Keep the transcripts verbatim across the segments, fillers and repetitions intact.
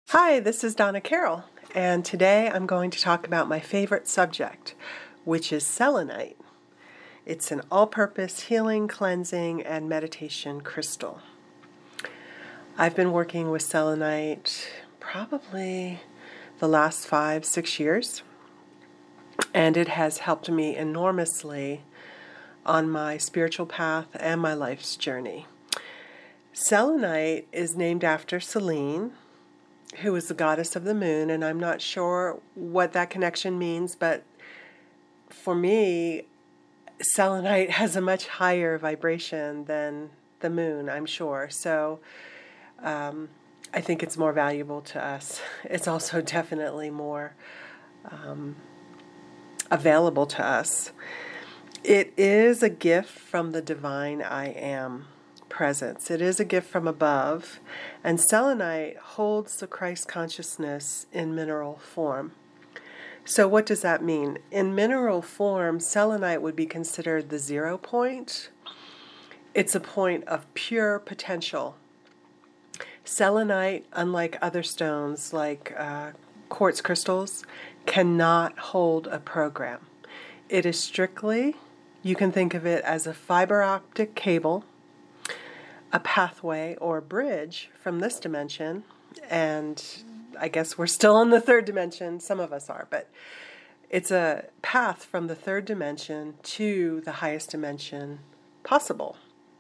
Hi, this is Donna Carroll, and today I'm going to talk about my favorite subject, which is selenite. It's an all-purpose healing, cleansing, and meditation crystal. I've been working with selenite probably the last five, six years, and it has helped me enormously on my spiritual path and my life's journey. Selenite is named after Selene, who is the goddess of the moon, and I'm not sure what that connection means, but for me, selenite has a much higher vibration than the moon, I'm sure. So um, I think it's more valuable to us. It's also definitely more um, available to us. It is a gift from the divine I Am presence. It is a gift from above, and selenite holds the Christ consciousness in mineral form. So what does that mean? In mineral form, selenite would be considered the zero point. It's a point of pure potential. Selenite, unlike other stones like uh, quartz crystals, cannot hold a program. It is strictly, you can think of it as a fiber optic cable, a pathway or bridge from this dimension, and I guess we're still in the third dimension, some of us are, but it's a path from the third dimension to the highest dimension possible.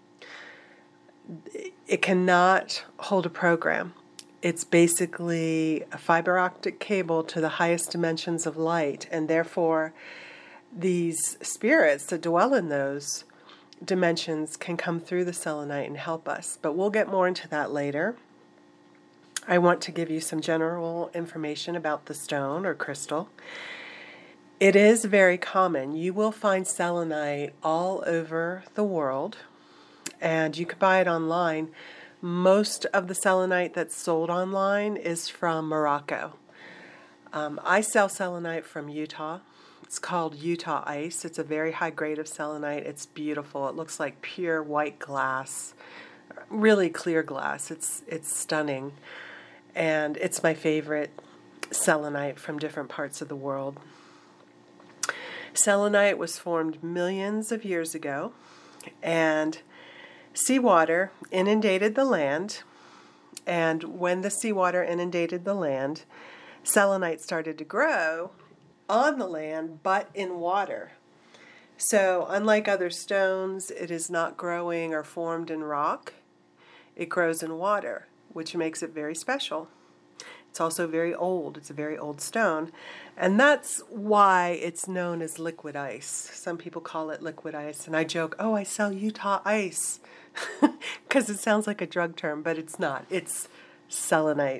It cannot hold a program. It's basically a fiber optic cable to the highest dimensions of light, and therefore these spirits that dwell in those dimensions can come through the selenite and help us, but we'll get more into that later. I want to give you some general information about the stone or crystal. It is very common. You will find selenite all over the world, and you can buy it online. Most of the selenite that's sold online is from Morocco. Um, I sell selenite from Utah. It's called Utah Ice. It's a very high grade of selenite. It's beautiful. It looks like pure white glass, really clear glass. It's it's stunning, and it's my favorite selenite from different parts of the world. Selenite was formed millions of years ago, and seawater inundated the land, and when the seawater inundated the land, selenite started to grow on the land, but in water. So unlike other stones, it is not growing or formed in rock. It grows in water, which makes it very special. It's also very old. It's a very old stone. And that's why it's known as liquid ice. Some people call it liquid ice. And I joke, oh, I sell Utah Ice, because it sounds like a drug term, but it's not. It's selenite.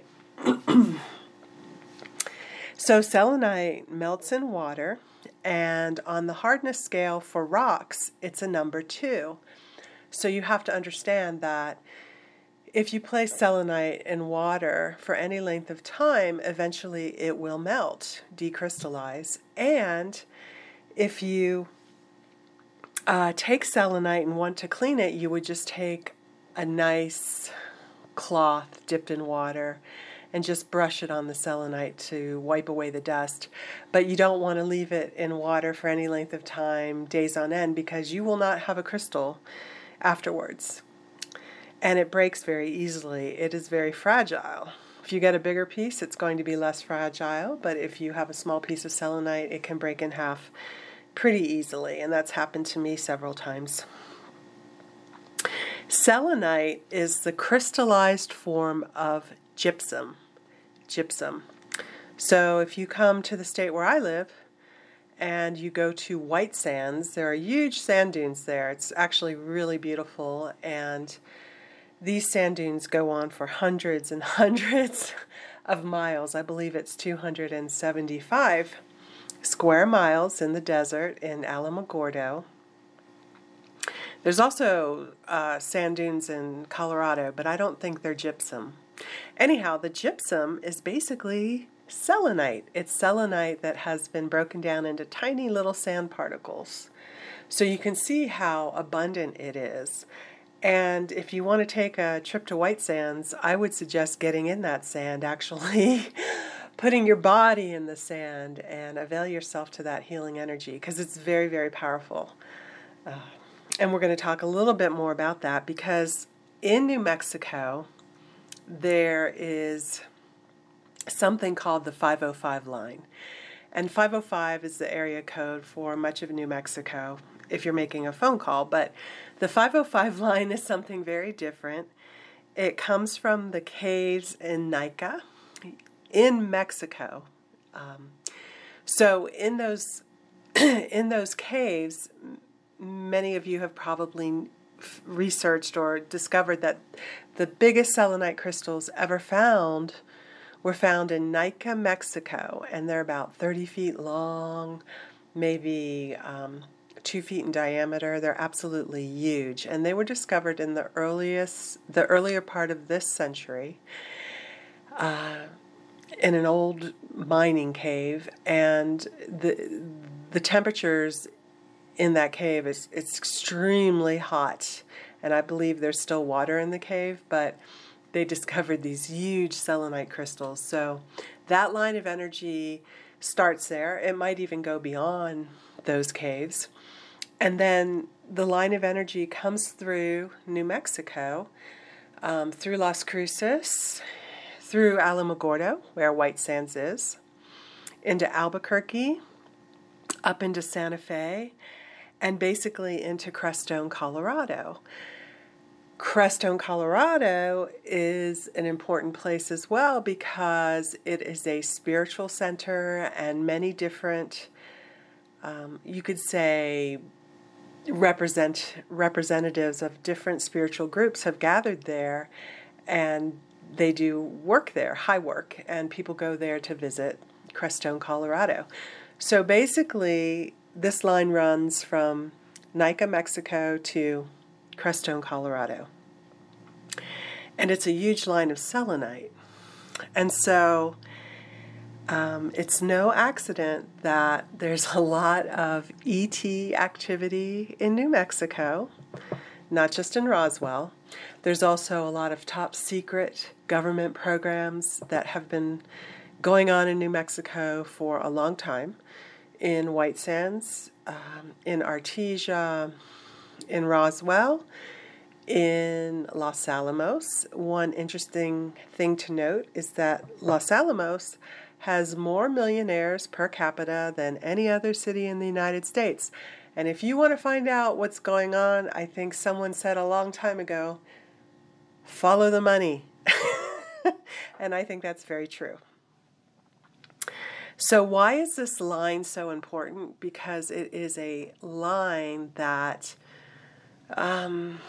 So selenite melts in water, and on the hardness scale for rocks, it's a number two. So you have to understand that if you place selenite in water for any length of time, eventually it will melt, decrystallize. And if you uh, take selenite and want to clean it, you would just take a nice cloth dipped in water and just brush it on the selenite to wipe away the dust. But you don't want to leave it in water for any length of time, days on end, because you will not have a crystal afterwards. And it breaks very easily. It is very fragile. If you get a bigger piece, it's going to be less fragile, but if you have a small piece of selenite, it can break in half pretty easily, and that's happened to me several times. Selenite is the crystallized form of gypsum. Gypsum. So if you come to the state where I live and you go to White Sands, there are huge sand dunes there. It's actually really beautiful, and these sand dunes go on for hundreds and hundreds of miles. I believe it's two hundred seventy-five square miles in the desert in Alamogordo. There's also uh, sand dunes in Colorado, but I don't think they're gypsum. Anyhow, the gypsum is basically selenite. It's selenite that has been broken down into tiny little sand particles. So you can see how abundant it is. And if you want to take a trip to White Sands, I would suggest getting in that sand, actually, putting your body in the sand and avail yourself to that healing energy because it's very, very powerful. Uh, and we're going to talk a little bit more about that because in New Mexico, there is something called the five oh five line. And five oh five is the area code for much of New Mexico if you're making a phone call. But the five oh five line is something very different. It comes from the caves in Nika in Mexico. Um, so in those in those caves, many of you have probably researched or discovered that the biggest selenite crystals ever found were found in Nika, Mexico, and they're about thirty feet long, maybe um, two feet in diameter. They're absolutely huge, and they were discovered in the earliest, the earlier part of this century, uh, in an old mining cave, and the the temperatures in that cave is it's extremely hot, and I believe there's still water in the cave, but they discovered these huge selenite crystals. So that line of energy starts there. It might even go beyond those caves. And then the line of energy comes through New Mexico, um, through Las Cruces, through Alamogordo, where White Sands is, into Albuquerque, up into Santa Fe, and basically into Crestone, Colorado. Crestone, Colorado is an important place as well because it is a spiritual center and many different, um, you could say, represent representatives of different spiritual groups have gathered there, and they do work there, high work, and people go there to visit Crestone, Colorado. So basically, this line runs from Nika, Mexico to Crestone, Colorado. And it's a huge line of selenite. And so um, it's no accident that there's a lot of E T activity in New Mexico, not just in Roswell. There's also a lot of top secret government programs that have been going on in New Mexico for a long time. In White Sands, um, in Artesia, in Roswell, in Los Alamos. One interesting thing to note is that Los Alamos has more millionaires per capita than any other city in the United States. And if you want to find out what's going on, I think someone said a long time ago, follow the money. And I think that's very true. So why is this line so important? Because it is a line that um,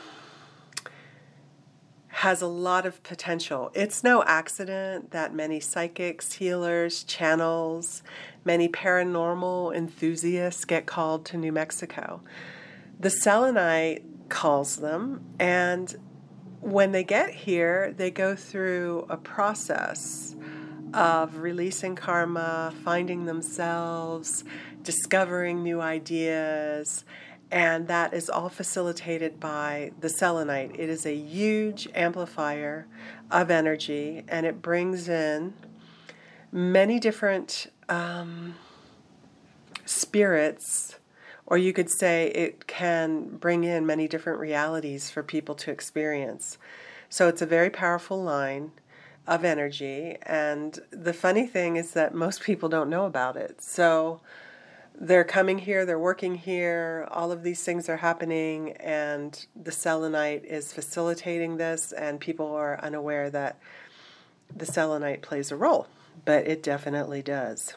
has a lot of potential. It's no accident that many psychics, healers, channels, many paranormal enthusiasts get called to New Mexico. The selenite calls them, and when they get here, they go through a process of releasing karma, finding themselves, discovering new ideas, and that is all facilitated by the selenite. It is a huge amplifier of energy, and it brings in many different um, spirits, or you could say it can bring in many different realities for people to experience. So it's a very powerful line of energy, and the funny thing is that most people don't know about it. So they're coming here, they're working here, all of these things are happening, and the selenite is facilitating this, and people are unaware that the selenite plays a role, but it definitely does.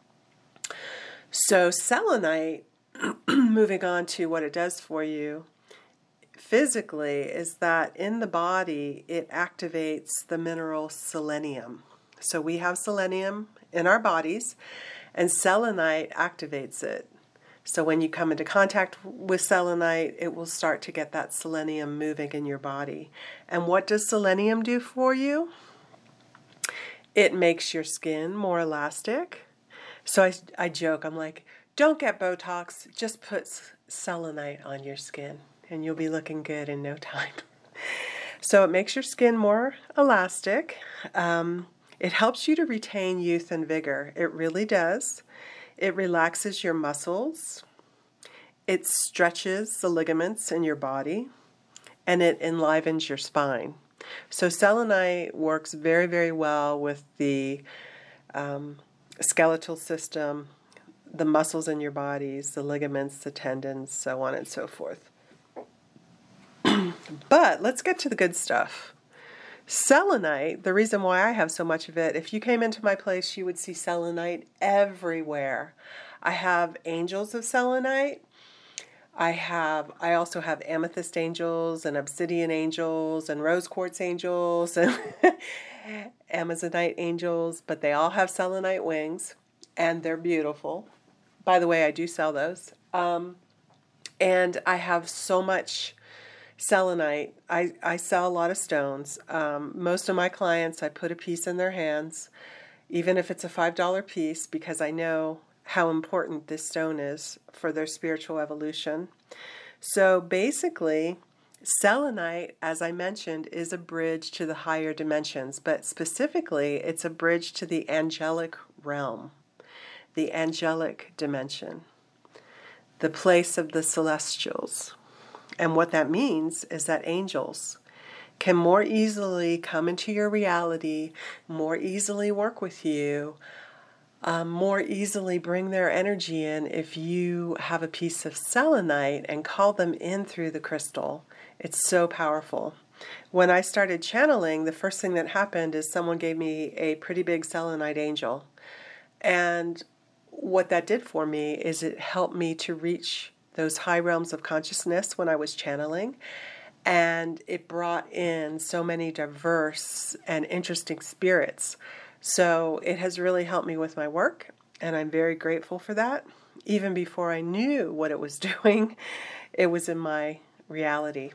So selenite, moving on to what it does for you physically, is that in the body it activates the mineral selenium. So we have selenium in our bodies, and selenite activates it. So when you come into contact with selenite, it will start to get that selenium moving in your body. And what does selenium do for you? It makes your skin more elastic. So I, I joke, I'm like, don't get Botox, just put selenite on your skin, and you'll be looking good in no time. So it makes your skin more elastic. Um, it helps you to retain youth and vigor. It really does. It relaxes your muscles. It stretches the ligaments in your body. And it enlivens your spine. So selenite works very, very well with the um, skeletal system, the muscles in your bodies, the ligaments, the tendons, so on and so forth. But let's get to the good stuff. Selenite, the reason why I have so much of it, if you came into my place, you would see selenite everywhere. I have angels of selenite. I have, I also have amethyst angels and obsidian angels and rose quartz angels and amazonite angels, but they all have selenite wings and they're beautiful. By the way, I do sell those. Um, and I have so much selenite. I, I sell a lot of stones. Um, most of my clients, I put a piece in their hands, even if it's a five dollar piece, because I know how important this stone is for their spiritual evolution. So basically, selenite, as I mentioned, is a bridge to the higher dimensions, but specifically, it's a bridge to the angelic realm, the angelic dimension, the place of the celestials. And what that means is that angels can more easily come into your reality, more easily work with you, Um, more easily bring their energy in if you have a piece of selenite and call them in through the crystal. It's so powerful. When I started channeling, the first thing that happened is someone gave me a pretty big selenite angel. And what that did for me is it helped me to reach those high realms of consciousness when I was channeling. And it brought in so many diverse and interesting spirits. So it has really helped me with my work, and I'm very grateful for that. Even before I knew what it was doing, it was in my reality.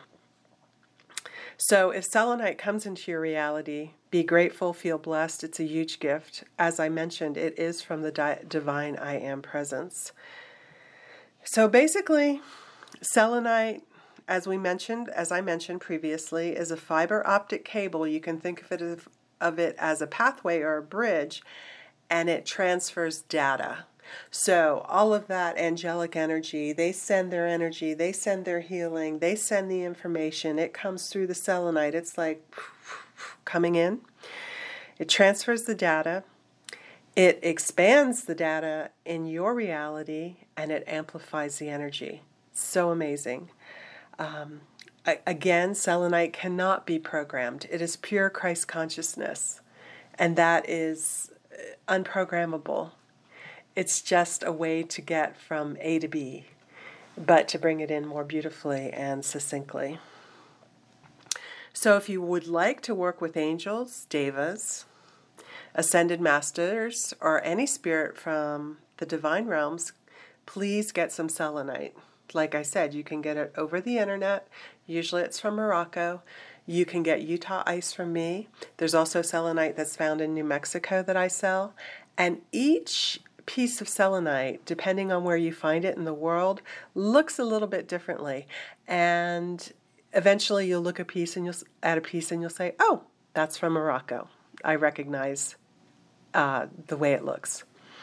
So if selenite comes into your reality, be grateful, feel blessed. It's a huge gift. As I mentioned, it is from the di- divine I Am presence. So basically, selenite, as we mentioned, as I mentioned previously, is a fiber optic cable. You can think of it as of it as a pathway or a bridge, and it transfers data. So all of that angelic energy, they send their energy, they send their healing, they send the information. It comes through the selenite. It's like coming in. It transfers the data. It expands the data in your reality, and it amplifies the energy. So amazing. Um, Again, selenite cannot be programmed. It is pure Christ consciousness, and that is unprogrammable. It's just a way to get from A to B, but to bring it in more beautifully and succinctly. So if you would like to work with angels, devas, ascended masters, or any spirit from the divine realms, please get some selenite. Like I said, you can get it over the internet. Usually it's from Morocco. You can get Utah ice from me. There's also selenite that's found in New Mexico that I sell. And each piece of selenite, depending on where you find it in the world, looks a little bit differently. And eventually you'll look a piece and you'll at a piece and you'll say, "Oh, that's from Morocco. I recognize uh, the way it looks."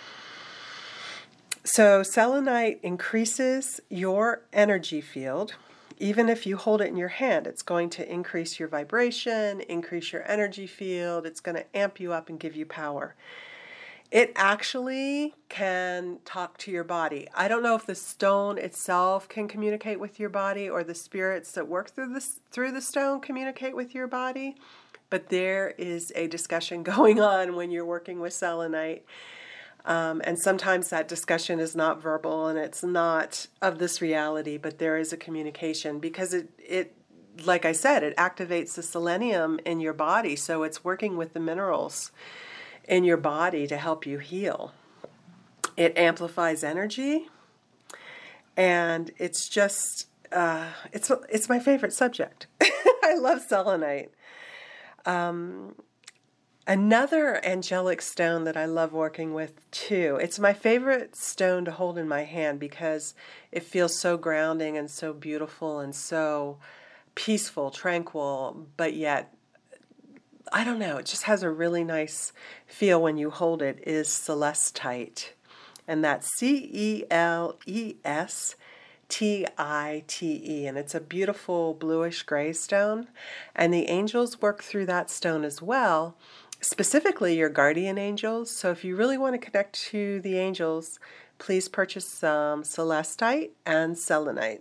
So selenite increases your energy field. Even if you hold it in your hand, it's going to increase your vibration, increase your energy field. It's going to amp you up and give you power. It actually can talk to your body. I don't know if the stone itself can communicate with your body or the spirits that work through this through the stone communicate with your body, but there is a discussion going on when you're working with selenite. Um, and sometimes that discussion is not verbal and it's not of this reality, but there is a communication because it, it, like I said, it activates the selenium in your body. So it's working with the minerals in your body to help you heal. It amplifies energy, and it's just, uh, it's, it's my favorite subject. I love selenite. Um, Another angelic stone that I love working with too. It's my favorite stone to hold in my hand because it feels so grounding and so beautiful and so peaceful, tranquil, but yet, I don't know, it just has a really nice feel when you hold it, is celestite. And that's C E L E S T I T E. And it's a beautiful bluish gray stone. And the angels work through that stone as well, specifically your guardian angels. So if you really want to connect to the angels, please purchase some celestite and selenite.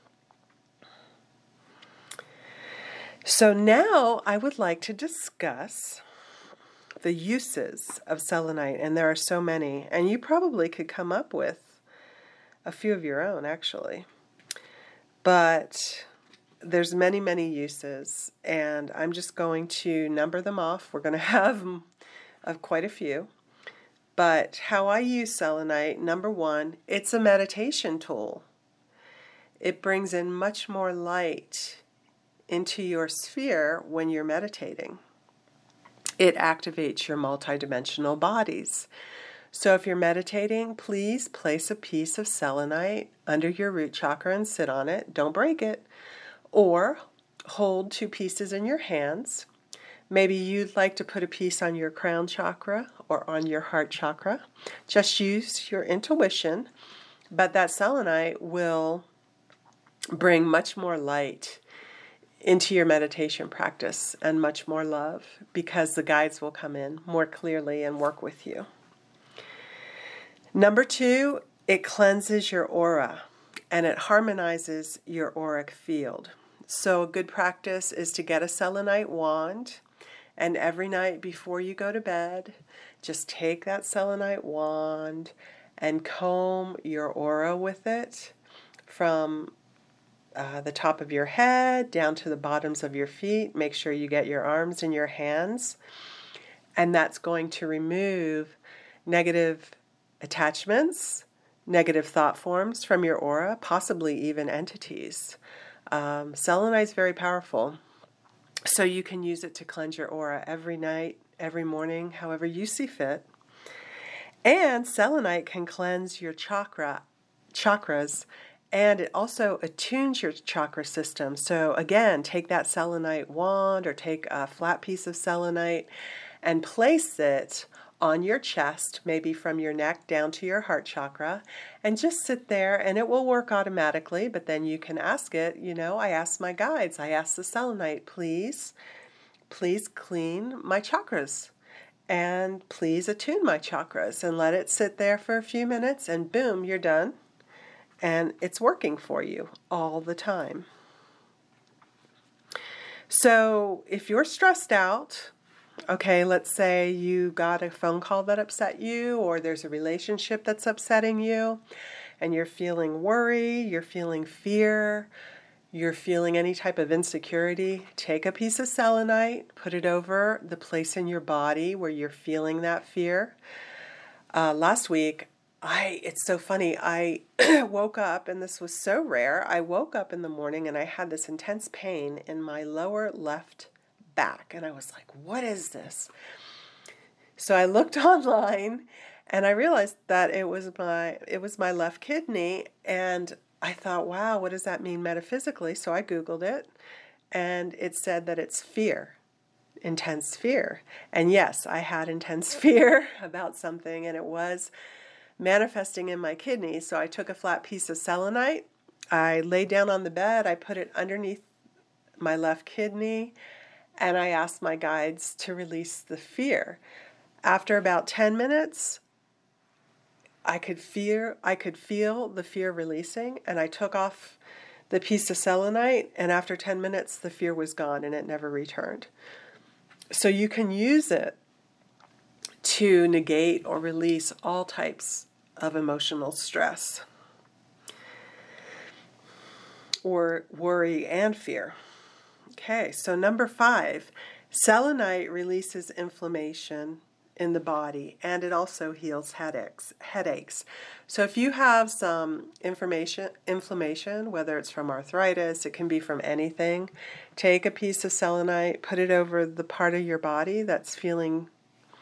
So now I would like to discuss the uses of selenite, and there are so many, and you probably could come up with a few of your own, actually. But there's many, many uses, and I'm just going to number them off. We're going to have uh, quite a few. But how I use selenite, number one, it's a meditation tool. It brings in much more light into your sphere when you're meditating. It activates your multidimensional bodies. So if you're meditating, please place a piece of selenite under your root chakra and sit on it. Don't break it. Or hold two pieces in your hands. Maybe you'd like to put a piece on your crown chakra or on your heart chakra. Just use your intuition, but that selenite will bring much more light into your meditation practice and much more love, because the guides will come in more clearly and work with you. Number two, it cleanses your aura and it harmonizes your auric field. So a good practice is to get a selenite wand, and every night before you go to bed, just take that selenite wand and comb your aura with it from Uh, the top of your head down to the bottoms of your feet. Make sure you get your arms and your hands. And that's going to remove negative attachments, negative thought forms from your aura, possibly even entities. Um, selenite is very powerful. So you can use it to cleanse your aura every night, every morning, however you see fit. And selenite can cleanse your chakra, chakras, and it also attunes your chakra system. So again, take that selenite wand or take a flat piece of selenite and place it on your chest, maybe from your neck down to your heart chakra, and just sit there, and it will work automatically. But then you can ask it, you know, I ask my guides, I ask the selenite, please, please clean my chakras. And please attune my chakras, and let it sit there for a few minutes, and boom, you're done. And it's working for you all the time. So if you're stressed out, okay, let's say you got a phone call that upset you, or there's a relationship that's upsetting you, and you're feeling worry, you're feeling fear, you're feeling any type of insecurity, take a piece of selenite, put it over the place in your body where you're feeling that fear. Uh, last week, I, it's so funny, I woke up, and this was so rare, I woke up in the morning and I had this intense pain in my lower left back, and I was like, what is this? So I looked online, and I realized that it was my, it was my left kidney, and I thought, wow, what does that mean metaphysically? So I Googled it, and it said that it's fear. Intense fear. And yes, I had intense fear about something, and it was manifesting in my kidney. So I took a flat piece of selenite, I laid down on the bed, I put it underneath my left kidney, and I asked my guides to release the fear. After about ten minutes, I could feel I could feel the fear releasing, and I took off the piece of selenite, and after ten minutes the fear was gone and it never returned. So you can use it to negate or release all types of emotional stress or worry and fear. Okay, so number five, selenite releases inflammation in the body, and it also heals headaches. Headaches. So if you have some inflammation, inflammation, whether it's from arthritis, it can be from anything, take a piece of selenite, put it over the part of your body that's feeling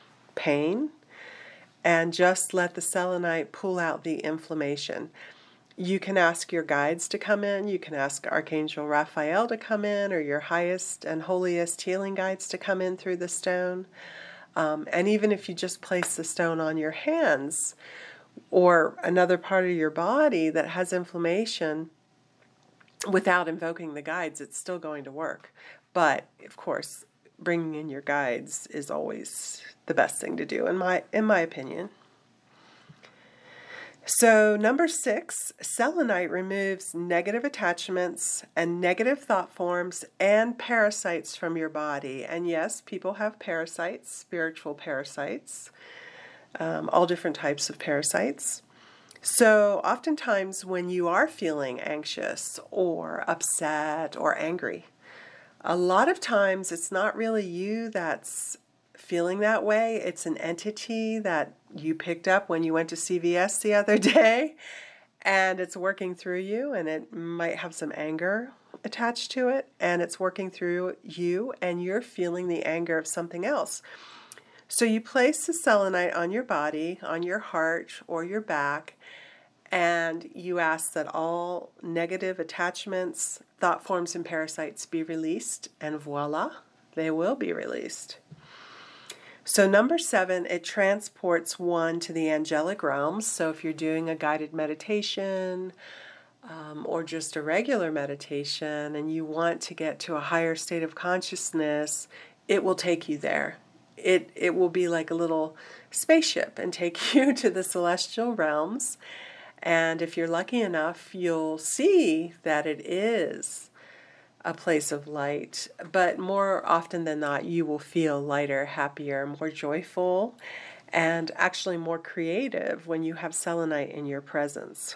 pain, and just let the selenite pull out the inflammation. You can ask your guides to come in. You can ask Archangel Raphael to come in, or your highest and holiest healing guides to come in through the stone. Um, and even if you just place the stone on your hands or another part of your body that has inflammation without invoking the guides, it's still going to work. But of course, bringing in your guides is always the best thing to do, in my in my opinion. So number six, selenite removes negative attachments and negative thought forms and parasites from your body. And yes, people have parasites, spiritual parasites, um, all different types of parasites. So oftentimes when you are feeling anxious or upset or angry, a lot of times it's not really you that's feeling that way. It's an entity that you picked up when you went to C V S the other day, and it's working through you, and it might have some anger attached to it, and it's working through you, and you're feeling the anger of something else. So you place the selenite on your body, on your heart or your back, and you ask that all negative attachments, thought forms, and parasites be released, and voila, they will be released. So number seven, it transports one to the angelic realms. So if you're doing a guided meditation um, or just a regular meditation and you want to get to a higher state of consciousness, it will take you there. It, it will be like a little spaceship and take you to the celestial realms. And if you're lucky enough, you'll see that it is a place of light, but more often than not, you will feel lighter, happier, more joyful, and actually more creative when you have selenite in your presence.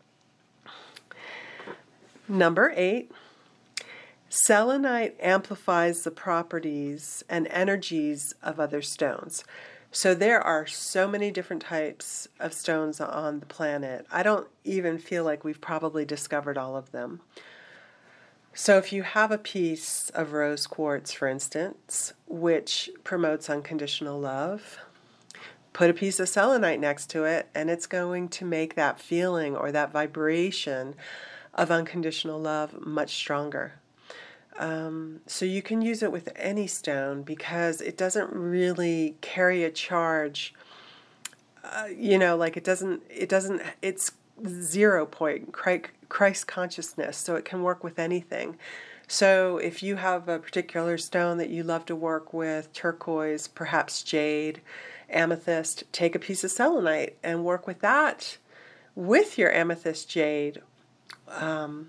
Number eight, selenite amplifies the properties and energies of other stones. So there are so many different types of stones on the planet. I don't even feel like we've probably discovered all of them. So if you have a piece of rose quartz, for instance, which promotes unconditional love, put a piece of selenite next to it, and it's going to make that feeling or that vibration of unconditional love much stronger. Um, so you can use it with any stone because it doesn't really carry a charge. Uh, you know, like it doesn't, it doesn't, it's zero point Christ consciousness, so it can work with anything. So if you have a particular stone that you love to work with, turquoise, perhaps jade, amethyst, take a piece of selenite and work with that with your amethyst, jade, um,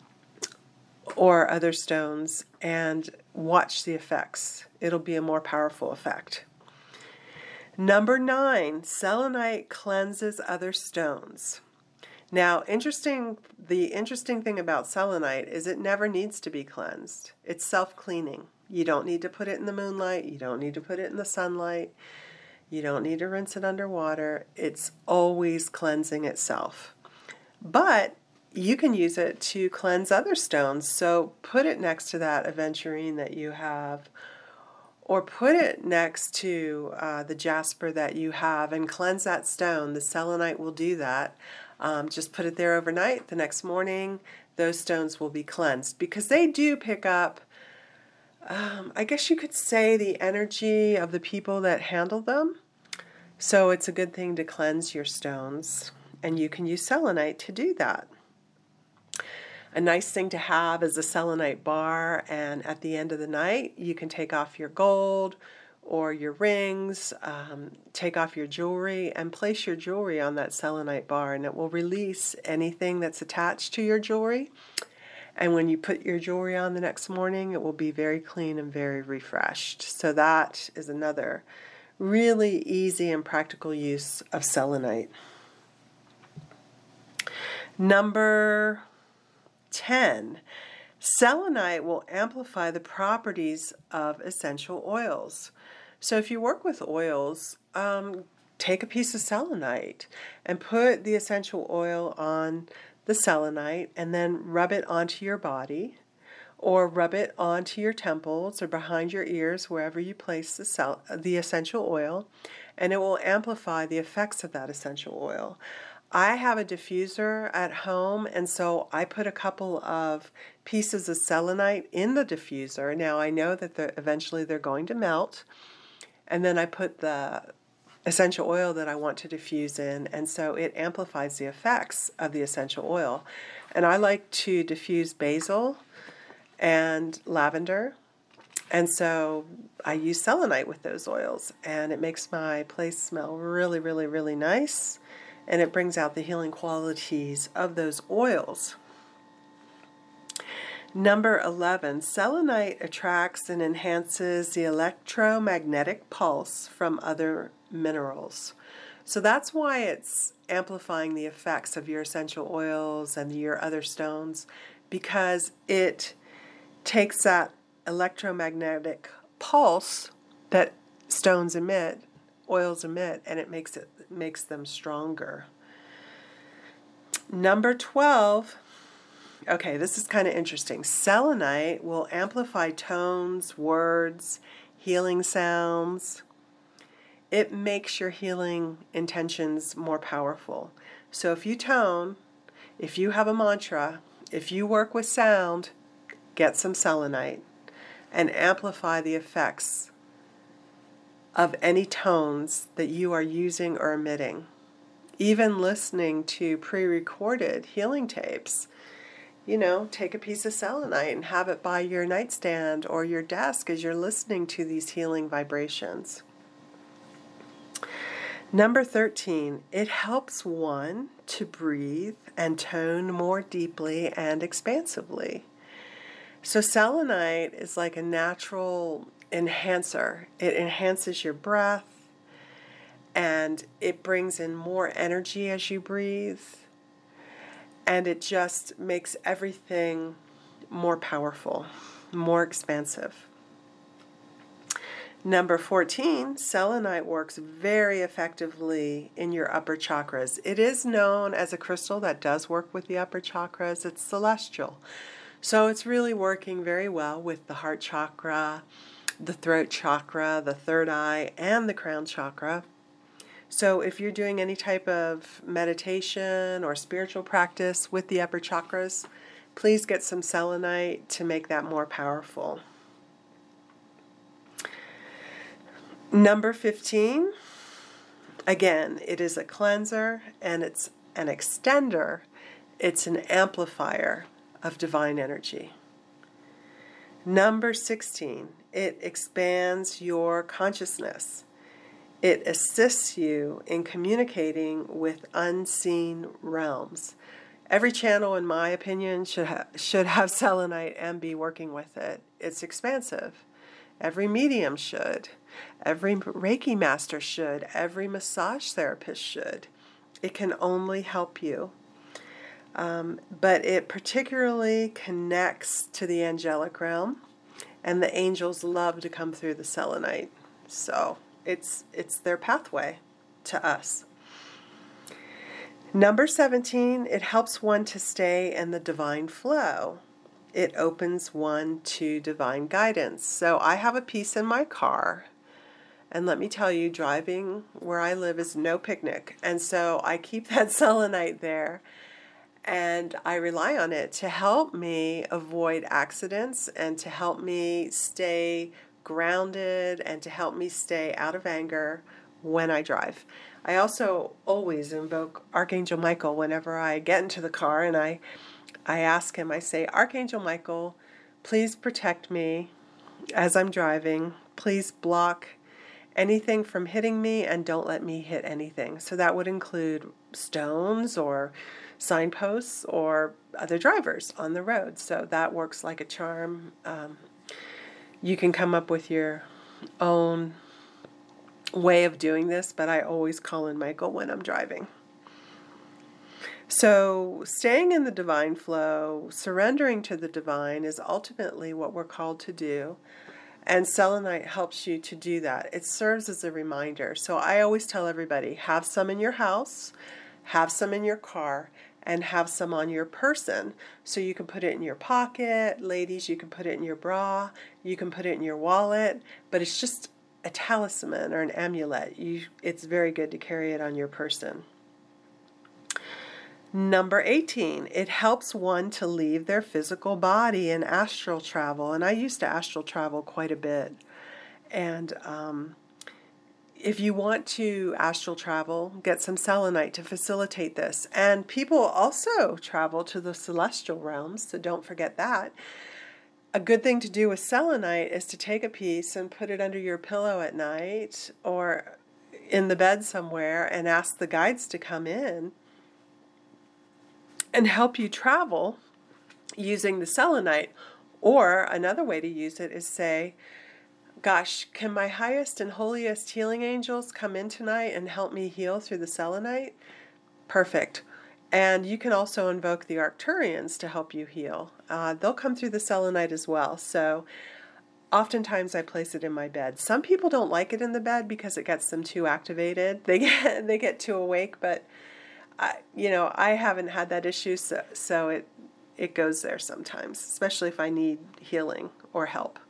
or other stones, and watch the effects. It'll be a more powerful effect. Number nine, selenite cleanses other stones. Now, interesting. the interesting thing about selenite is it never needs to be cleansed. It's self-cleaning. You don't need to put it in the moonlight. You don't need to put it in the sunlight. You don't need to rinse it underwater. It's always cleansing itself. But you can use it to cleanse other stones. So put it next to that aventurine that you have, or put it next to uh, the jasper that you have and cleanse that stone. The selenite will do that. Um, just put it there overnight. The next morning, those stones will be cleansed because they do pick up, um, I guess you could say, the energy of the people that handle them. So it's a good thing to cleanse your stones, and you can use selenite to do that. A nice thing to have is a selenite bar, and at the end of the night, you can take off your gold or your rings, um, take off your jewelry, and place your jewelry on that selenite bar, and it will release anything that's attached to your jewelry. And when you put your jewelry on the next morning, it will be very clean and very refreshed. So that is another really easy and practical use of selenite. Number ten, selenite will amplify the properties of essential oils. So if you work with oils, um, take a piece of selenite and put the essential oil on the selenite and then rub it onto your body, or rub it onto your temples or behind your ears, wherever you place the, cell, the essential oil, and it will amplify the effects of that essential oil. I have a diffuser at home, and so I put a couple of pieces of selenite in the diffuser. Now I know that they're, eventually they're going to melt, and then I put the essential oil that I want to diffuse in, and so it amplifies the effects of the essential oil. And I like to diffuse basil and lavender, and so I use selenite with those oils, and it makes my place smell really, really, really nice, and it brings out the healing qualities of those oils. Number eleven, selenite attracts and enhances the electromagnetic pulse from other minerals. So that's why it's amplifying the effects of your essential oils and your other stones, because it takes that electromagnetic pulse that stones emit, oils emit, and it makes it makes them stronger. Number twelve, okay, this is kind of interesting. Selenite will amplify tones, words, healing sounds. It makes your healing intentions more powerful. So if you tone, if you have a mantra, if you work with sound, get some selenite and amplify the effects of any tones that you are using or emitting. Even listening to pre-recorded healing tapes, you know, take a piece of selenite and have it by your nightstand or your desk as you're listening to these healing vibrations. Number thirteen, it helps one to breathe and tone more deeply and expansively. So selenite is like a natural enhancer. It enhances your breath, and it brings in more energy as you breathe, and it just makes everything more powerful, more expansive. Number fourteen, selenite works very effectively in your upper chakras. It is known as a crystal that does work with the upper chakras. It's celestial. So it's really working very well with the heart chakra, the throat chakra, the third eye, and the crown chakra. So if you're doing any type of meditation or spiritual practice with the upper chakras, please get some selenite to make that more powerful. Number fifteen, again, it is a cleanser and it's an extender. It's an amplifier of divine energy. Number sixteen, it expands your consciousness. It assists you in communicating with unseen realms. Every channel, in my opinion, should ha- should have selenite and be working with it. It's expansive. Every medium should. Every Reiki master should. Every massage therapist should. It can only help you. Um, but it particularly connects to the angelic realm, and the angels love to come through the selenite. So it's it's their pathway to us. Number seventeen, it helps one to stay in the divine flow. It opens one to divine guidance. So I have a piece in my car, and let me tell you, driving where I live is no picnic. And so I keep that selenite there, and I rely on it to help me avoid accidents and to help me stay grounded and to help me stay out of anger when I drive. I also always invoke Archangel Michael whenever I get into the car, and I I ask him, I say, Archangel Michael, please protect me as I'm driving. Please block anything from hitting me and don't let me hit anything. So that would include stones or signposts or other drivers on the road. So that works like a charm. Um, you can come up with your own way of doing this, but I always call in Michael when I'm driving. So staying in the divine flow, surrendering to the divine is ultimately what we're called to do. And selenite helps you to do that. It serves as a reminder. So I always tell everybody, have some in your house, have some in your car, and have some on your person. So you can put it in your pocket. Ladies, you can put it in your bra. You can put it in your wallet. But it's just a talisman or an amulet. You, it's very good to carry it on your person. Number eighteen, it helps one to leave their physical body and astral travel. And I used to astral travel quite a bit. And um, if you want to astral travel, get some selenite to facilitate this. And people also travel to the celestial realms, so don't forget that. A good thing to do with selenite is to take a piece and put it under your pillow at night or in the bed somewhere and ask the guides to come in and help you travel using the selenite. Or another way to use it is say, gosh, can my highest and holiest healing angels come in tonight and help me heal through the selenite? Perfect. And you can also invoke the Arcturians to help you heal. Uh, they'll come through the selenite as well. So oftentimes I place it in my bed. Some people don't like it in the bed because it gets them too activated. They get they get too awake, but I, you know, I haven't had that issue, so, so it it goes there sometimes, especially if I need healing or help.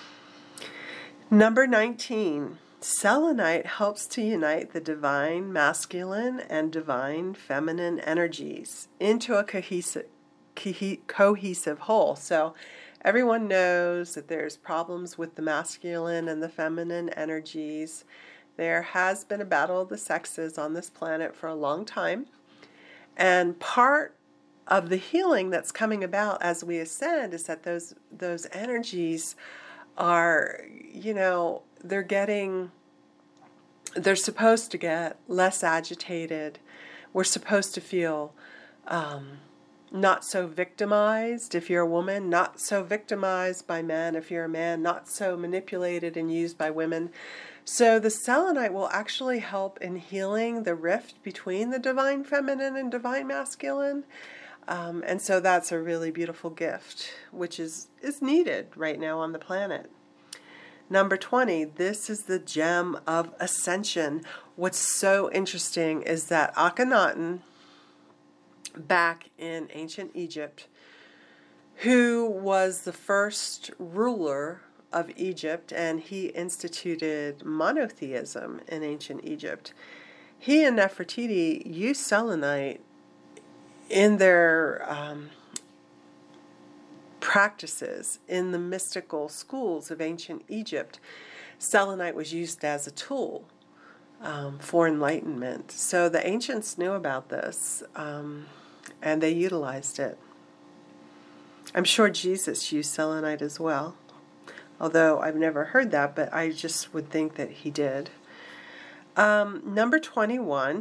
Number nineteen, selenite helps to unite the divine masculine and divine feminine energies into a cohesive, cohesive whole. So everyone knows that there's problems with the masculine and the feminine energies. There has been a battle of the sexes on this planet for a long time. And part of the healing that's coming about as we ascend is that those those energies are, you know, they're getting, they're supposed to get less agitated. We're supposed to feel um, not so victimized if you're a woman, not so victimized by men if you're a man, not so manipulated and used by women. So the selenite will actually help in healing the rift between the divine feminine and divine masculine. Um, and so that's a really beautiful gift, which is, is needed right now on the planet. Number twenty, this is the gem of ascension. What's so interesting is that Akhenaten, back in ancient Egypt, who was the first ruler of Egypt, and he instituted monotheism in ancient Egypt. He and Nefertiti used selenite in their um, practices in the mystical schools of ancient Egypt. Selenite was used as a tool um, for enlightenment. So the ancients knew about this, um, and they utilized it. I'm sure Jesus used selenite as well, although I've never heard that, but I just would think that he did. Um, number twenty-one,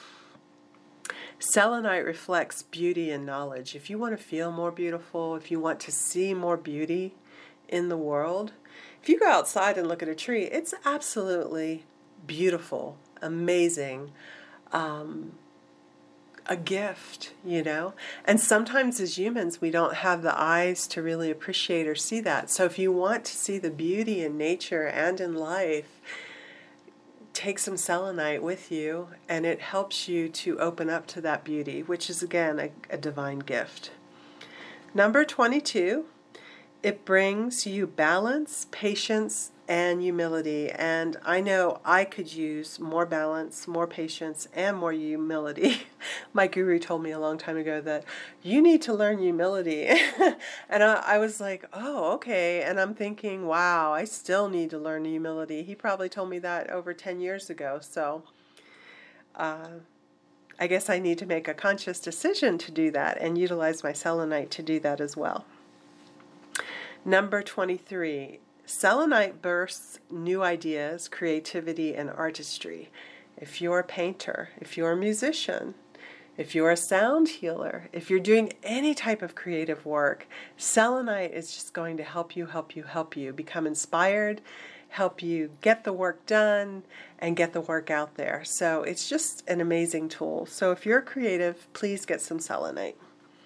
selenite reflects beauty and knowledge. If you want to feel more beautiful, if you want to see more beauty in the world, if you go outside and look at a tree, it's absolutely beautiful, amazing, um, a gift, you know. And sometimes as humans, we don't have the eyes to really appreciate or see that. So if you want to see the beauty in nature and in life, take some selenite with you, and it helps you to open up to that beauty, which is, again, a, a divine gift. Number twenty-two, it brings you balance, patience, and humility. And I know I could use more balance, more patience, and more humility. My guru told me a long time ago that you need to learn humility. And I, I was like, oh, okay. And I'm thinking, wow, I still need to learn humility. He probably told me that over ten years ago. So uh, I guess I need to make a conscious decision to do that and utilize my selenite to do that as well. Number twenty-three, selenite bursts new ideas, creativity, and artistry. If you're a painter, if you're a musician, if you're a sound healer, if you're doing any type of creative work, selenite is just going to help you, help you, help you become inspired, help you get the work done, and get the work out there. So it's just an amazing tool. So if you're creative, please get some selenite.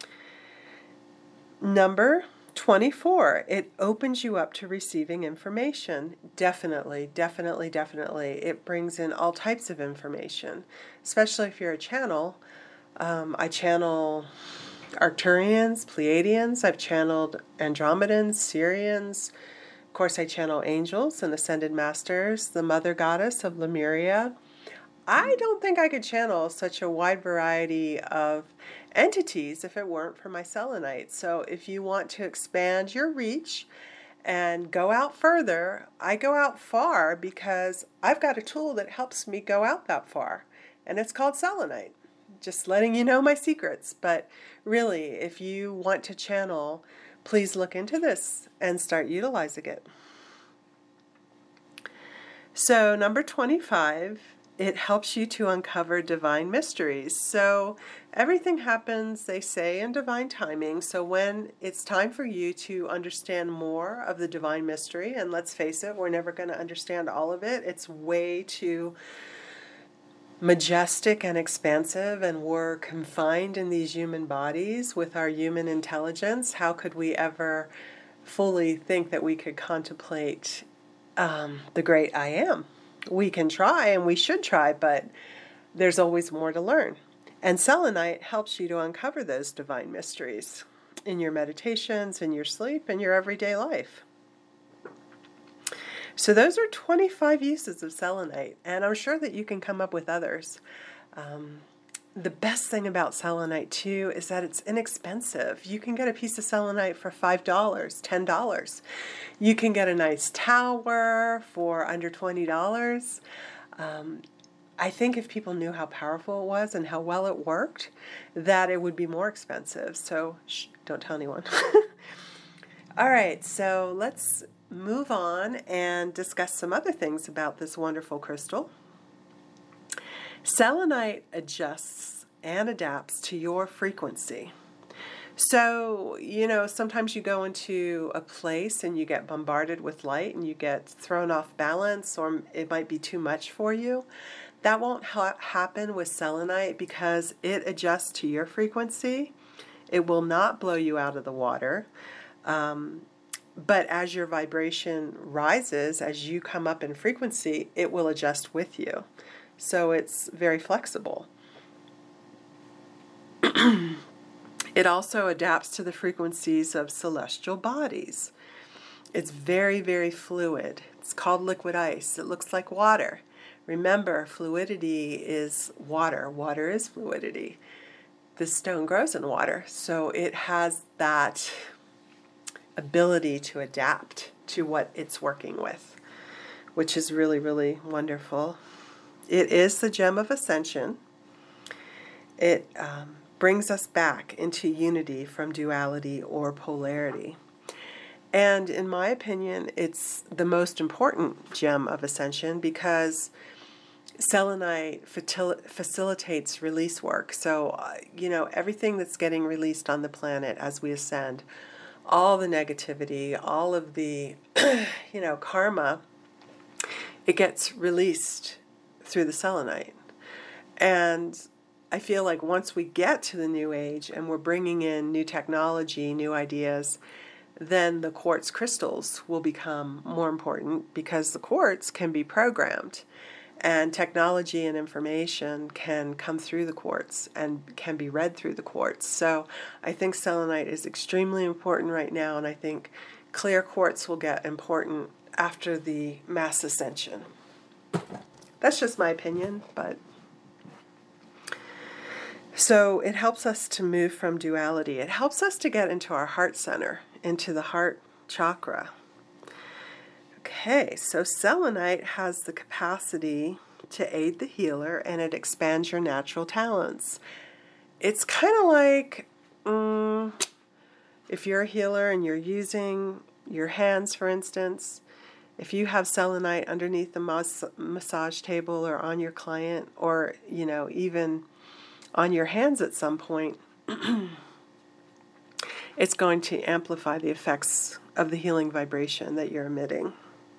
Number twenty-four, it opens you up to receiving information. Definitely, definitely, definitely. It brings in all types of information, especially if you're a channel. Um, I channel Arcturians, Pleiadians. I've channeled Andromedans, Sirians. Of course, I channel angels and ascended masters, the mother goddess of Lemuria. I don't think I could channel such a wide variety of entities if it weren't for my selenite. So if you want to expand your reach and go out further, I go out far because I've got a tool that helps me go out that far, and it's called selenite. Just letting you know my secrets. But really, if you want to channel, please look into this and start utilizing it. So number twenty-five, it helps you to uncover divine mysteries. So everything happens, they say, in divine timing. So when it's time for you to understand more of the divine mystery, and let's face it, we're never going to understand all of it. It's way too majestic and expansive, and we're confined in these human bodies with our human intelligence. How could we ever fully think that we could contemplate um, the great I am? We can try, and we should try, but there's always more to learn. And selenite helps you to uncover those divine mysteries in your meditations, in your sleep, in your everyday life. So those are twenty-five uses of selenite, and I'm sure that you can come up with others. Um, the best thing about selenite, too, is that it's inexpensive. You can get a piece of selenite for five dollars, ten dollars. You can get a nice tower for under twenty dollars. Um, I think if people knew how powerful it was and how well it worked, that it would be more expensive. So shh, don't tell anyone. All right, so let's move on and discuss some other things about this wonderful crystal. Selenite adjusts and adapts to your frequency. So, you know, sometimes you go into a place and you get bombarded with light and you get thrown off balance, or it might be too much for you. That won't ha- happen with selenite because it adjusts to your frequency. It will not blow you out of the water. Um, But as your vibration rises, as you come up in frequency, it will adjust with you. So it's very flexible. It also adapts to the frequencies of celestial bodies. It's very, very fluid. It's called liquid ice. It looks like water. Remember, fluidity is water. Water is fluidity. This stone grows in water, so it has that ability to adapt to what it's working with, which is really, really wonderful. It is the gem of ascension. It um, brings us back into unity from duality or polarity. And in my opinion, it's the most important gem of ascension because selenite facil- facilitates release work. So, uh, you know, everything that's getting released on the planet as we ascend, all the negativity, all of the, you know, karma, it gets released through the selenite. And I feel like once we get to the new age and we're bringing in new technology, new ideas, then the quartz crystals will become more important because the quartz can be programmed. And technology and information can come through the quartz and can be read through the quartz. So I think selenite is extremely important right now, and I think clear quartz will get important after the mass ascension. That's just my opinion, but so it helps us to move from duality. It helps us to get into our heart center, into the heart chakra. Okay, so selenite has the capacity to aid the healer, and it expands your natural talents. It's kind of like um, if you're a healer and you're using your hands, for instance, if you have selenite underneath the mas- massage table or on your client, or, you know, even on your hands at some point, it's going to amplify the effects of the healing vibration that you're emitting.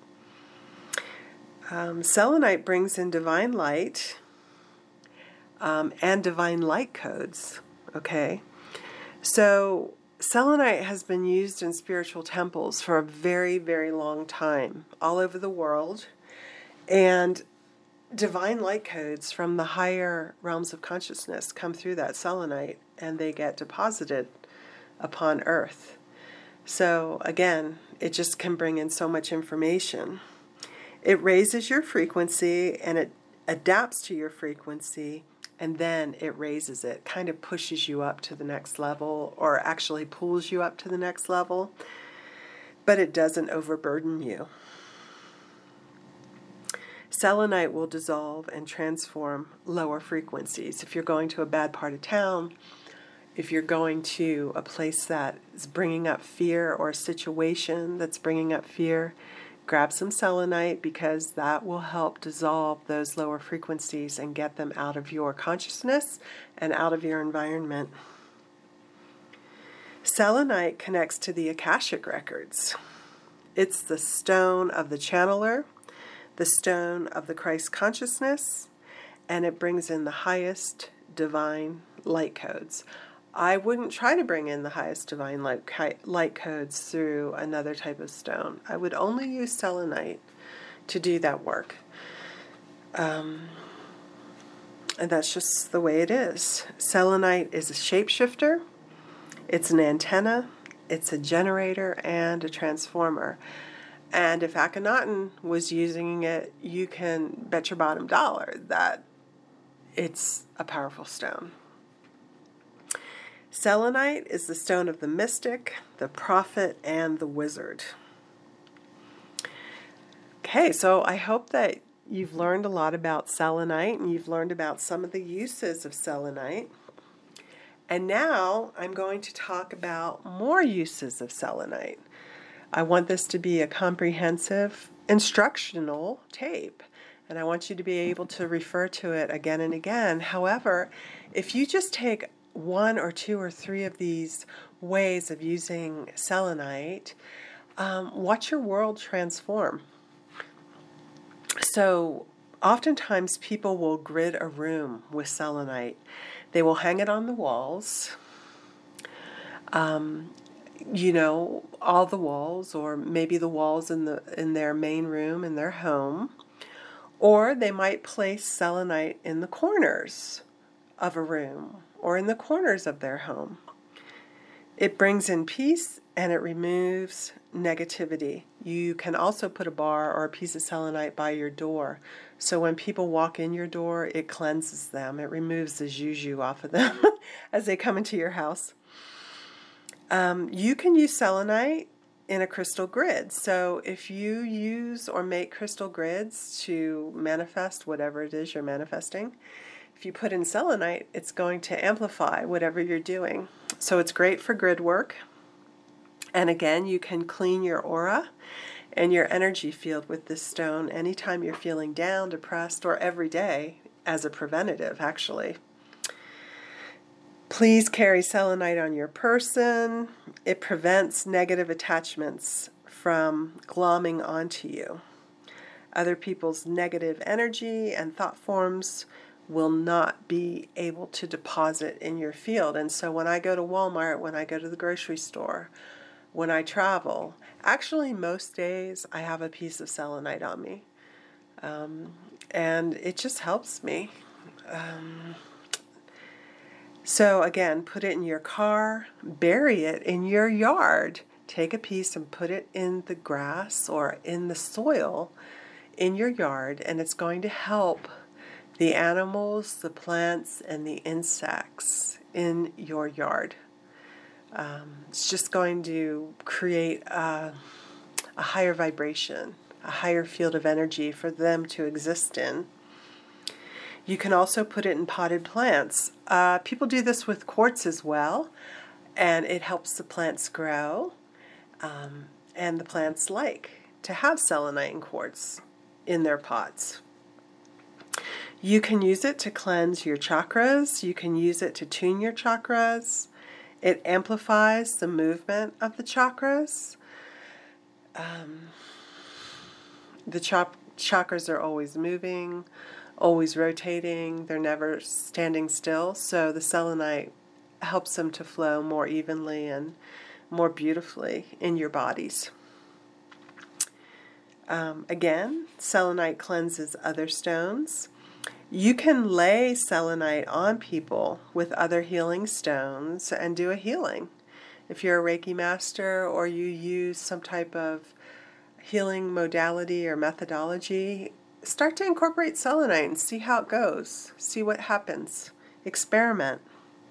Um, selenite brings in divine light um, and divine light codes, okay? So selenite has been used in spiritual temples for a very, very long time, all over the world. And divine light codes from the higher realms of consciousness come through that selenite, and they get deposited upon Earth. So again, it just can bring in so much information. It raises your frequency, and it adapts to your frequency, and then it raises it, kind of pushes you up to the next level, or actually pulls you up to the next level, but it doesn't overburden you. Selenite will dissolve and transform lower frequencies. If you're going to a bad part of town, if you're going to a place that is bringing up fear, or a situation that's bringing up fear, grab some selenite, because that will help dissolve those lower frequencies and get them out of your consciousness and out of your environment. Selenite connects to the Akashic records. It's the stone of the channeler, the stone of the Christ consciousness, and it brings in the highest divine light codes. I wouldn't try to bring in the highest divine light, light codes through another type of stone. I would only use selenite to do that work. Um, and that's just the way it is. Selenite is a shapeshifter. It's an antenna. It's a generator and a transformer. And if Akhenaten was using it, you can bet your bottom dollar that it's a powerful stone. Selenite is the stone of the mystic, the prophet, and the wizard. Okay, so I hope that you've learned a lot about selenite, and you've learned about some of the uses of selenite. And now I'm going to talk about more uses of selenite. I want this to be a comprehensive instructional tape, and I want you to be able to refer to it again and again. However, if you just take one or two or three of these ways of using selenite, um, watch your world transform. So oftentimes people will grid a room with selenite. They will hang it on the walls, um, you know, all the walls, or maybe the walls in the in their main room in their home, or they might place selenite in the corners of a room or in the corners of their home. It brings in peace and it removes negativity. You can also put a bar or a piece of selenite by your door. So when people walk in your door, it cleanses them. It removes the juju off of them as they come into your house. Um, you can use selenite in a crystal grid. So if you use or make crystal grids to manifest whatever it is you're manifesting, if you put in selenite, it's going to amplify whatever you're doing. So it's great for grid work. And again, you can clean your aura and your energy field with this stone anytime you're feeling down, depressed, or every day as a preventative, actually. Please carry selenite on your person. It prevents negative attachments from glomming onto you. Other people's negative energy and thought forms will not be able to deposit in your field. And so when I go to Walmart, when I go to the grocery store, when I travel, actually most days I have a piece of selenite on me. Um, and it just helps me. Um, so again, put it in your car, bury it in your yard. Take a piece and put it in the grass or in the soil in your yard, and it's going to help the animals, the plants, and the insects in your yard. Um, it's just going to create a, a higher vibration, a higher field of energy for them to exist in. You can also put it in potted plants. Uh, people do this with quartz as well, and it helps the plants grow, um, and the plants like to have selenite and quartz in their pots. You can use it to cleanse your chakras. You can use it to tune your chakras. It amplifies the movement of the chakras. Um, the ch- chakras are always moving, always rotating. They're never standing still. So the selenite helps them to flow more evenly and more beautifully in your bodies. Um, again, selenite cleanses other stones. You can lay selenite on people with other healing stones and do a healing. If you're a Reiki master or you use some type of healing modality or methodology, start to incorporate selenite and see how it goes. See what happens. Experiment.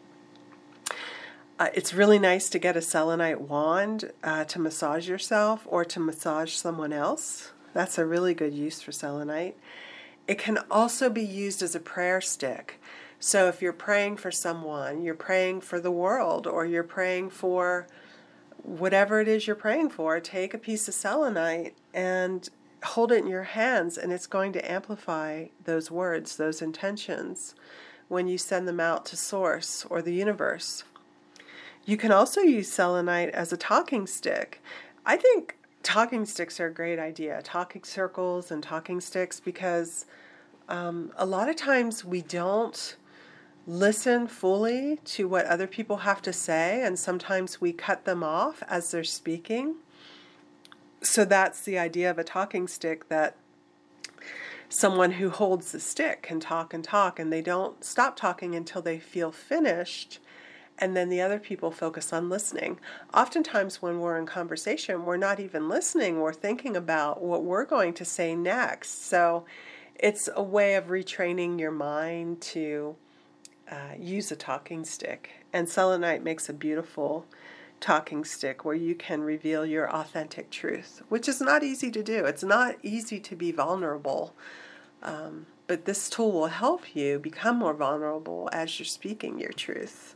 Uh, it's really nice to get a selenite wand uh, to massage yourself or to massage someone else. That's a really good use for selenite. It can also be used as a prayer stick. So if you're praying for someone, you're praying for the world, or you're praying for whatever it is you're praying for, take a piece of selenite and hold it in your hands, and it's going to amplify those words, those intentions, when you send them out to Source or the universe. You can also use selenite as a talking stick. I think talking sticks are a great idea, talking circles and talking sticks, because um, a lot of times we don't listen fully to what other people have to say, and sometimes we cut them off as they're speaking. So that's the idea of a talking stick, that someone who holds the stick can talk and talk, and they don't stop talking until they feel finished, and then the other people focus on listening. Oftentimes when we're in conversation, we're not even listening, we're thinking about what we're going to say next. So it's a way of retraining your mind to uh, use a talking stick. And selenite makes a beautiful talking stick where you can reveal your authentic truth, which is not easy to do. It's not easy to be vulnerable, um, but this tool will help you become more vulnerable as you're speaking your truth.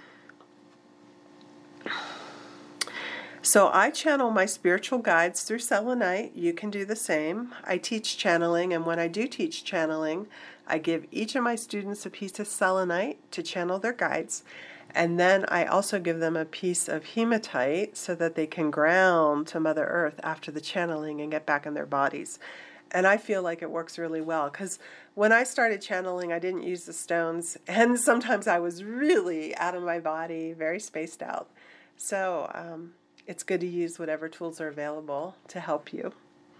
So I channel my spiritual guides through selenite. You can do the same. I teach channeling, and when I do teach channeling, I give each of my students a piece of selenite to channel their guides. And then I also give them a piece of hematite so that they can ground to Mother Earth after the channeling and get back in their bodies. And I feel like it works really well, because when I started channeling, I didn't use the stones, and sometimes I was really out of my body, very spaced out. So um, it's good to use whatever tools are available to help you.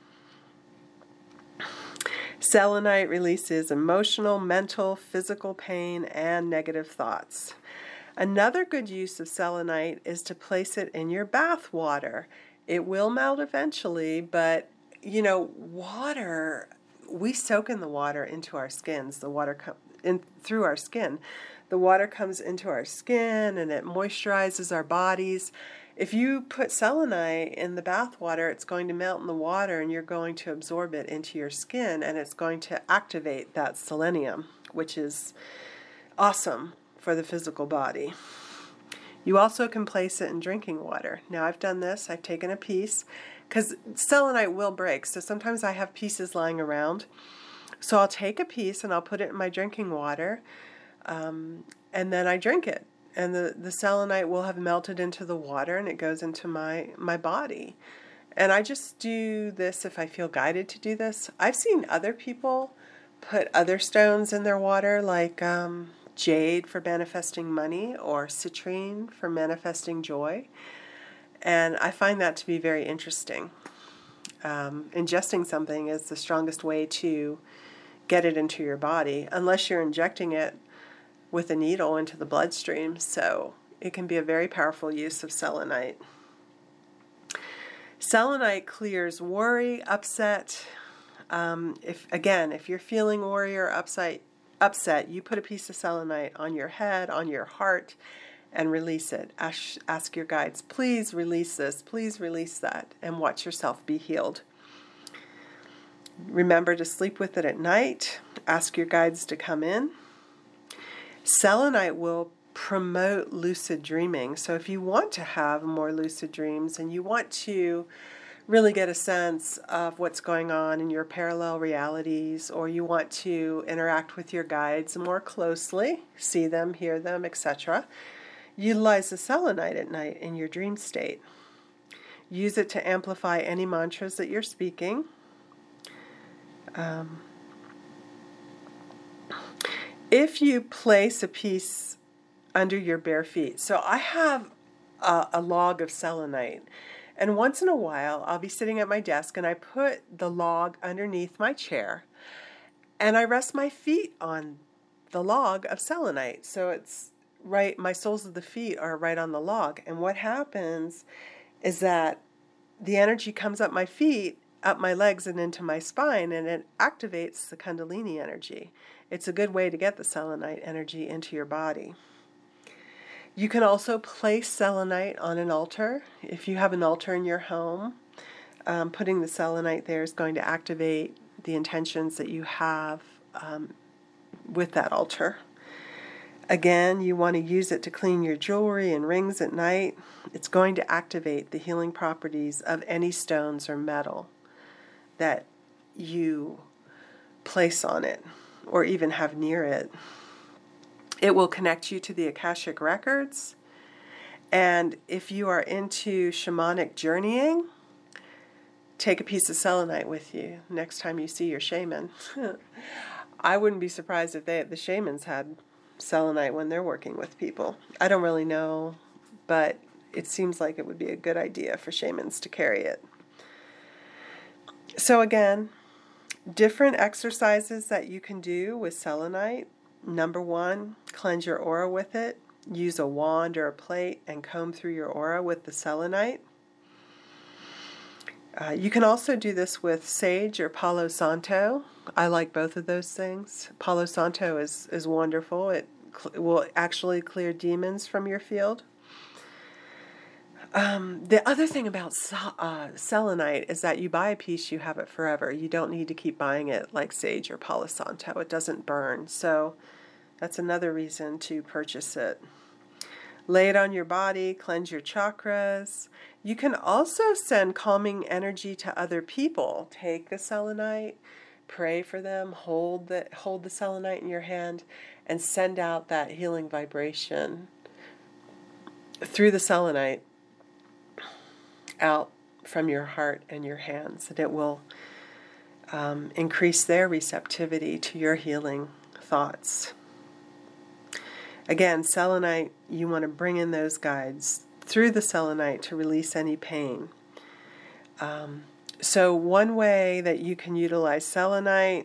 Selenite releases emotional, mental, physical pain, and negative thoughts. Another good use of selenite is to place it in your bath water. It will melt eventually, but you know, water, we soak in the water into our skins. The water comes in through our skin. The water comes into our skin and it moisturizes our bodies. If you put selenite in the bath water, it's going to melt in the water and you're going to absorb it into your skin, and it's going to activate that selenium, which is awesome for the physical body. You also can place it in drinking water. Now I've done this. I've taken a piece, because selenite will break, so sometimes I have pieces lying around. So I'll take a piece and I'll put it in my drinking water, um, and then I drink it. And the, the selenite will have melted into the water, and it goes into my, my body. And I just do this if I feel guided to do this. I've seen other people put other stones in their water, like um, jade for manifesting money, or citrine for manifesting joy. And I find that to be very interesting. Um, ingesting something is the strongest way to get it into your body, unless you're injecting it with a needle into the bloodstream. So it can be a very powerful use of selenite. Selenite clears worry, upset. Um, if again, if you're feeling worry or upset, upset, you put a piece of selenite on your head, on your heart, and release it. Ask, ask your guides, please release this, please release that, and watch yourself be healed. Remember to sleep with it at night. Ask your guides to come in. Selenite will promote lucid dreaming. So if you want to have more lucid dreams and you want to really get a sense of what's going on in your parallel realities, or you want to interact with your guides more closely, see them, hear them, et cetera, utilize the selenite at night in your dream state. Use it to amplify any mantras that you're speaking. Um, if you place a piece under your bare feet, so I have a, a log of selenite, and once in a while I'll be sitting at my desk and I put the log underneath my chair and I rest my feet on the log of selenite. So it's right, my soles of the feet are right on the log. And what happens is that the energy comes up my feet up my legs and into my spine, and it activates the Kundalini energy. It's a good way to get the selenite energy into your body. You can also place selenite on an altar. If you have an altar in your home, um, putting the selenite there is going to activate the intentions that you have um, with that altar. Again, you want to use it to clean your jewelry and rings at night. It's going to activate the healing properties of any stones or metal that you place on it or even have near it. It will connect you to the Akashic records. And if you are into shamanic journeying, take a piece of selenite with you next time you see your shaman. I wouldn't be surprised if they, the shamans had selenite when they're working with people. I don't really know, but it seems like it would be a good idea for shamans to carry it. So again, different exercises that you can do with selenite. Number one, cleanse your aura with it. Use a wand or a plate and comb through your aura with the selenite. Uh, you can also do this with sage or Palo Santo. I like both of those things. Palo Santo is, is wonderful. It cl- will actually clear demons from your field. Um, the other thing about uh, selenite is that you buy a piece, you have it forever. You don't need to keep buying it like sage or Palo Santo. It doesn't burn. So that's another reason to purchase it. Lay it on your body, cleanse your chakras. You can also send calming energy to other people. Take the selenite, pray for them, hold the, hold the selenite in your hand, and send out that healing vibration through the selenite out from your heart and your hands. And it will um, increase their receptivity to your healing thoughts. Again, selenite, you want to bring in those guides through the selenite to release any pain. Um, so one way that you can utilize selenite,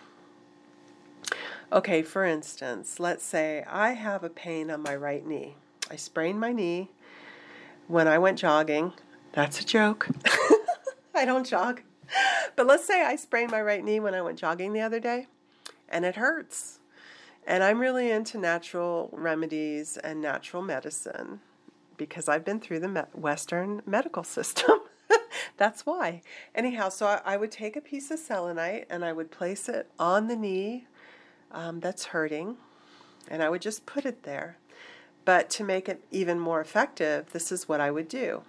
okay, for instance, let's say I have a pain on my right knee. I sprained my knee when I went jogging. That's a joke. I don't jog. But let's say I sprained my right knee when I went jogging the other day, and it hurts. And I'm really into natural remedies and natural medicine because I've been through the me- Western medical system. That's why. Anyhow, so I, I would take a piece of selenite and I would place it on the knee um, that's hurting, and I would just put it there. But to make it even more effective, this is what I would do.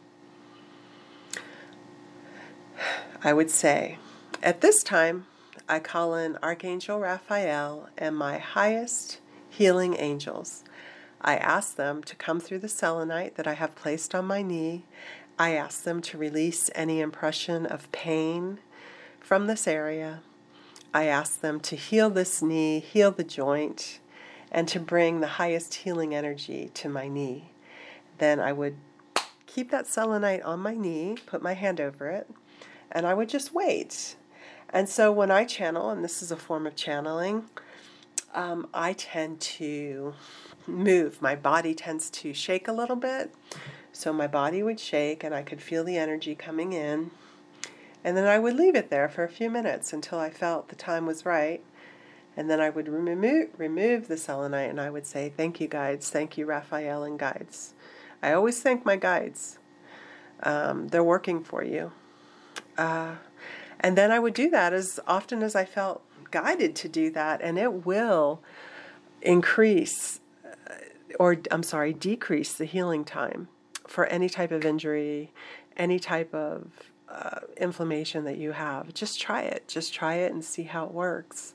I would say, at this time, I call in Archangel Raphael and my highest healing angels. I ask them to come through the selenite that I have placed on my knee. I ask them to release any impression of pain from this area. I ask them to heal this knee, heal the joint, and to bring the highest healing energy to my knee. Then I would keep that selenite on my knee, put my hand over it, and I would just wait. And so when I channel, and this is a form of channeling, um, I tend to move. My body tends to shake a little bit. So my body would shake and I could feel the energy coming in. And then I would leave it there for a few minutes until I felt the time was right. And then I would remove, remove the selenite and I would say, thank you, guides. Thank you, Raphael and guides. I always thank my guides. Um, they're working for you. Uh, And then I would do that as often as I felt guided to do that, and it will increase, or I'm sorry, decrease the healing time for any type of injury, any type of uh, inflammation that you have. Just try it. Just try it and see how it works.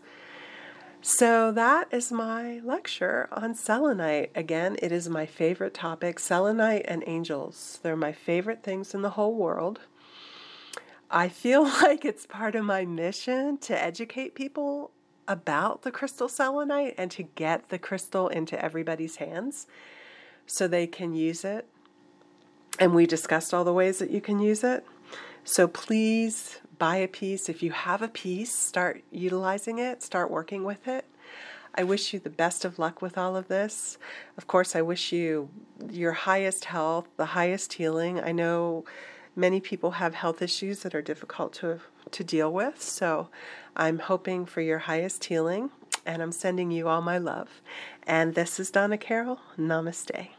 So that is my lecture on selenite. Again, it is my favorite topic, selenite and angels. They're my favorite things in the whole world. I feel like it's part of my mission to educate people about the crystal selenite and to get the crystal into everybody's hands so they can use it. And we discussed all the ways that you can use it. So please buy a piece. If you have a piece, start utilizing it, start working with it. I wish you the best of luck with all of this. Of course, I wish you your highest health, the highest healing. I know Many people have health issues that are difficult to, to deal with, so I'm hoping for your highest healing, and I'm sending you all my love. And this is Donna Carroll. Namaste.